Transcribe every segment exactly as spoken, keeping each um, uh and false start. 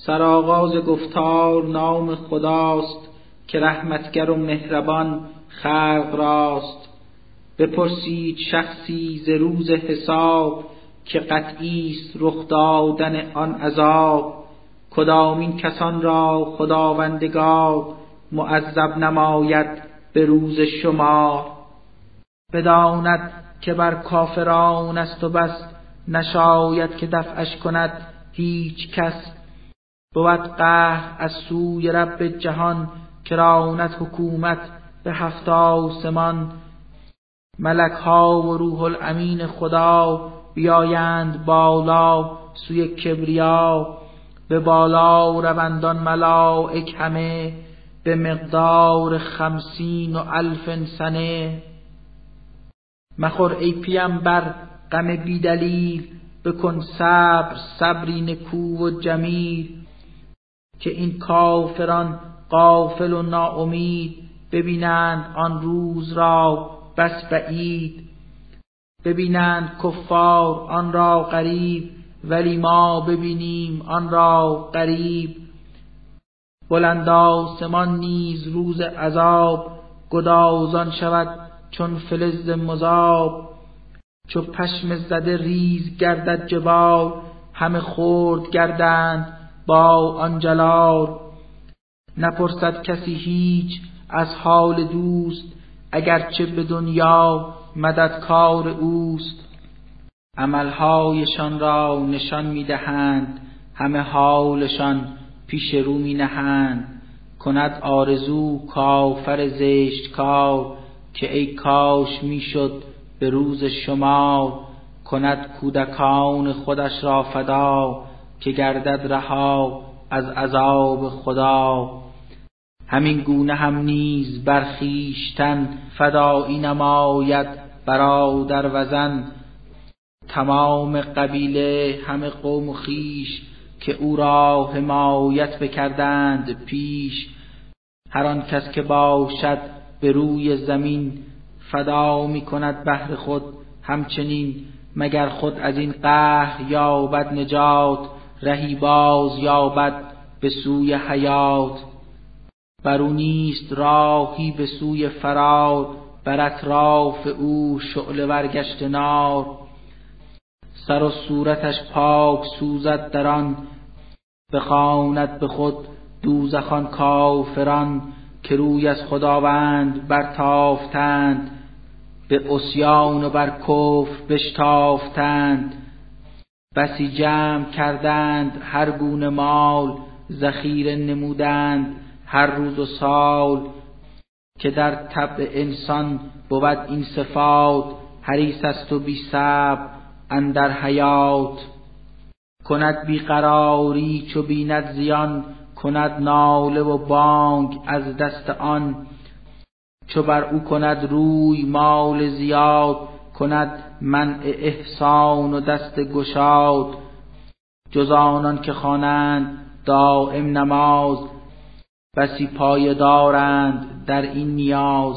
سرآغاز گفتار نام خداست، که رحمتگر و مهربان خلق راست. بپرسید شخصی ز روز حساب، که قطعی است رخ دادن آن عذاب. کدامین کسان را خداوندگار، معذب نماید به روز شمار. بداند که بر کافران است و بس، نشاید که دفعش کند هیچ کس. بود قهر از سوی رب جهان، که راند حکومت به هفت آسمان. ملک ها و روح الامین خدا، بیایند بالا سوی کبریا. به بالا روند آن ملائک همه، به مقدار خمسین و الف سنه. مخور ای پیمبر غم بی دلیل، بکن صبر صبری نکو و جمیل. که این کافران غافل و ناامید، ببینند آن روز را بس بعید. ببینند کفار آن را قریب، ولی ما ببینیم آن را قریب. بلند آسمان نیز روز عذاب، گدازان شود چون فلز مذاب. چو پشم زده ریز گردد جبال، همه خرد گردند با آن جلال. نپرسد کسی هیچ از حال دوست، اگرچه به دنیا مددکار اوست. عملهایشان را نشان میدهند، همه حالشان پیش رو می نهند. کند آرزو کافر زشت کار، که ای کاش میشد به روز شمار. کند کودکان خودش را فدا، که گردد رها از عذاب خدا. همین گونه هم نیز بر خویشتن، فدایی نماید برادر و زن. تمام قبیله همه قوم و خویش، که او را حمایت بکردند پیش. هر آن کس که باشد به روی زمین، فدا می کند بهر خود همچنین. مگر خود از این قهر یابد نجات، رهی باز یابد به سوی حیات. بر او نیست راهی به سوی فرار، بر اطراف او شعله ورگشت نار. سر و صورتش پاک سوزد در آن، بخواند به خود دوزخان کافران. که روی از خداوند برتافتند، به عصیان و بر کفر بشتافتند. بسی جمع کردند هر گونه مال، ذخیره نمودند هر روز و سال. که در طبع انسان بود این صفات، حریص است و بی صبر اندر حیات. کند بیقراری چو بیند زیان، کند ناله و بانگ از دست آن. چو بر او کند روی مال زیاد، کند منع احسان و دست گشاد. جز آنان که خوانند دائم نماز، بسی پایه دارند در این نیاز.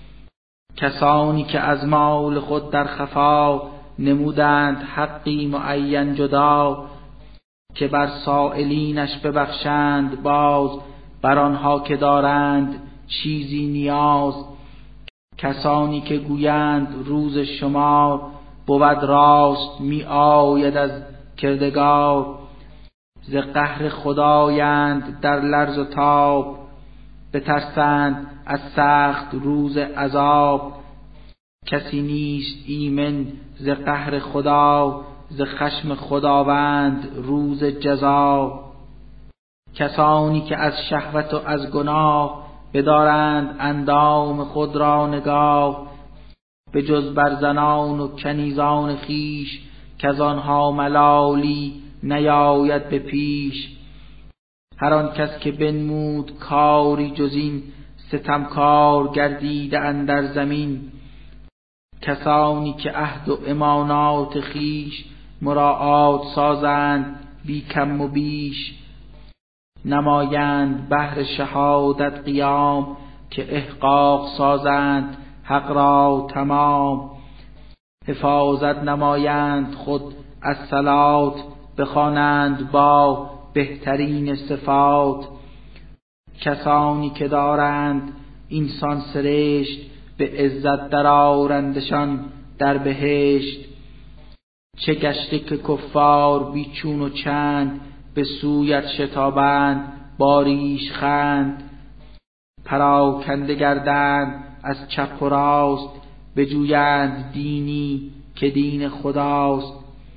کسانی که از مال خود در خفا، نمودند حقی معین جدا. که بر سائلینش ببخشند باز، بر آنها که دارند چیزی نیاز. کسانی که گویند روز شمار، بود راست می آید از کردگار. ز قهر خدایند در لرز و تاب، بترسند از سخت روز عذاب. کسی نیست ایمن ز قهر خدا، ز خشم خداوند روز جزا. کسانی که از شهوت و از گناه، بدارند اندام خود را نگاه. به جز بر زنان و کنیزان خویش، کز آنها ملالی نیاید به پیش. هر آن کس که بنمود کاری جز این، ستمکار گردیده اندر زمین. کسانی که عهد و امانات خویش، مراعات سازند بی کم و بیش. نمایند بهر شهادت قیام، که احقاق سازند حق را تمام. حفاظت نمایند خود از صلات، بخوانند با بهترین صفات. کسانی که دارند اینسان سرشت، به عزت در آرندشان در بهشت. چه گشته که کفار بیچون و چند، به سویت شتابند با ریش خند. پراکنده گردند از چپ و راست، بجویند دینی که دین خداست.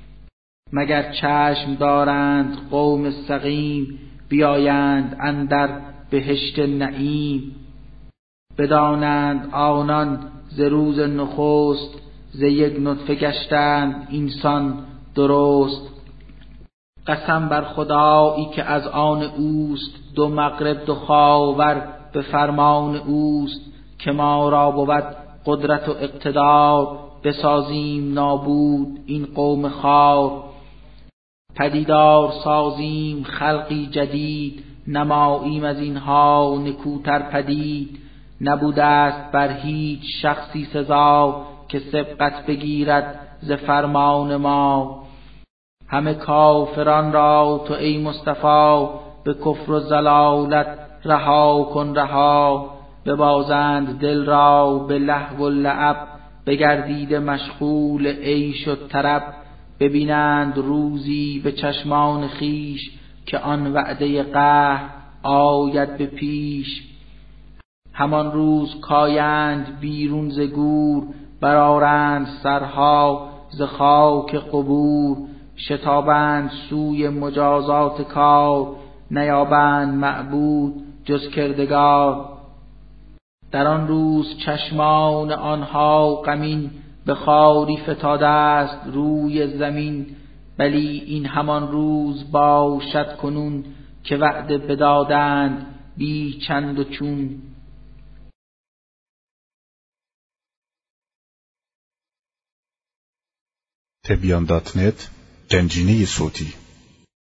مگر چشم دارند قوم سقیم، بیایند اندر بهشت نعیم. بدانند آنان ز روز نخست، ز یک نطفه گشتند اینسان درست. قسم بر خدایی که از آن اوست، دو مغرب دو خاور به فرمان اوست. که ما را بود قدرت و اقتدار، بسازیم نابود این قوم خوار. پدیدار سازیم خلقی جدید، نماییم از اینها نکوتر پدید. نبوده است بر هیچ شخصی سزا، که سبقت بگیرد ز فرمان ما. همه کافران را تو ای مصطفی، به کفر و ضلالت رها کن رها. ببازند دل را به لهو و لعب، بگردیده مشغول عیش و طرب. ببینند روزی به چشمان خیش، که آن وعده قهر آید به پیش. همان روز کایند بیرون ز گور، برآرند سرها ز خاک قبور. شتابند سوی مجازات کار، نیابند معبود جز کردگار. در آن روز چشمان آنها غمین، به خواری فتاده است روی زمین. بلی این همان روز باشد کنون، که وعده بدادند بی چند و چون. تبیان دات نت، گنجینه صوتی.